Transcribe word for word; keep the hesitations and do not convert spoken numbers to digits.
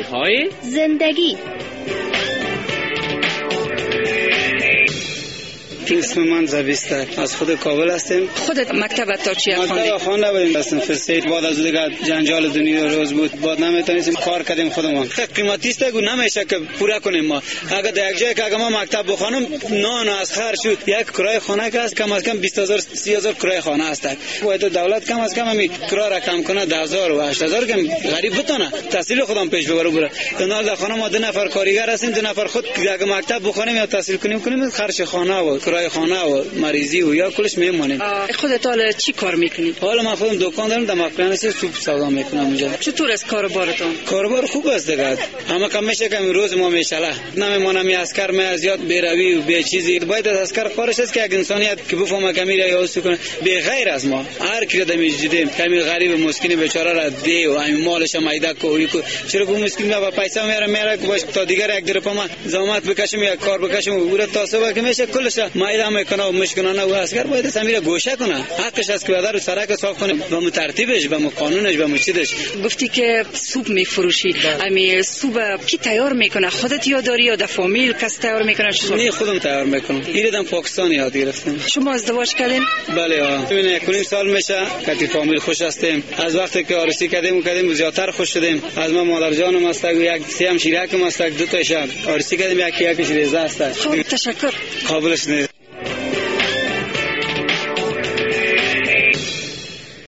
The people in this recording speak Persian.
گل‌های زندگی. اسم من زبیسته، از خود کابل هستیم. خودت مکتب تا چی خوندی؟ مکتب خوانده بودیم، هستیم فسته. بعد از دیگه جنجال دنیا روز بود، بعد نمیتونستیم کار کردیم خودمون. قیمتی است که نمیشه که پورا کنیم ما. اگر در یک جای که اگر ما مکتب بخوانم نان از خرج شد، یک کرایه خانه که است کم از کم بیست هزار سی هزار کرایه خانه است. باید دولت کم از کم همین کرایه را کم کنه، ده هزار و هشت هزار که غریب بتونه تحصیل خودم پیش ببره بره. کنال در خانه ما دو نفر کارگر هستیم، دو نفر خود اگر مکتب بخوانیم یا تحصیل کنیم کنیم خرج خانه و کرایه خانه و مریضی و یا کلش میمونیم. خودت حالا چی کار میکنی؟ حالا من خودم دکان دارم، در مکران سوپ سودا میکنم اونجا. چطور است کاروبارتون؟ کاروبار خوب است دیگه. اما کم میشه که روز ما میشله نمیمونم می اسکر می از یاد بیروی و به چیزی باید از اسکر کارش است که اگه انسانیت که بفهمه که میره یا اوسو کنه به غیر از ما هر کی دمی دیدیم کمی غریب مسکین بیچاره را دی و همین مالش میدا کوی کو چرا بو مسکین ما پیسه میاره میاره باش تا دیگر یک درپا ما زحمت بکشیم یک کار بکشیم و تاسو که میشه کلش میدا میکنه و مشکنانه و اسکر باید سمیره گوشه کنه حقش است که بدر سرک صاف کنه با ترتیبش با قانونش با چیزش. گفتی که سوپ میفروشی، امی سوپ کی تیار میکنه؟ خودت یا داری یا در فامیل کس تیار میکنه؟ نه خودم تیار میکنم. ایرادم پاکستانی یاد گرفتم. شما ازدواج کردین؟ بله ها. ببین یک نیم سال میشه که فامیل خوش هستیم. از وقتی که عروسی کردیم کردیم زیاتر خوش شدیم. از ما مادر جانم است یک سه هم شیرکم است دو تا شب عروسی کردیم یکی یکیش ریزه است. خب تشکر. قابلش نه.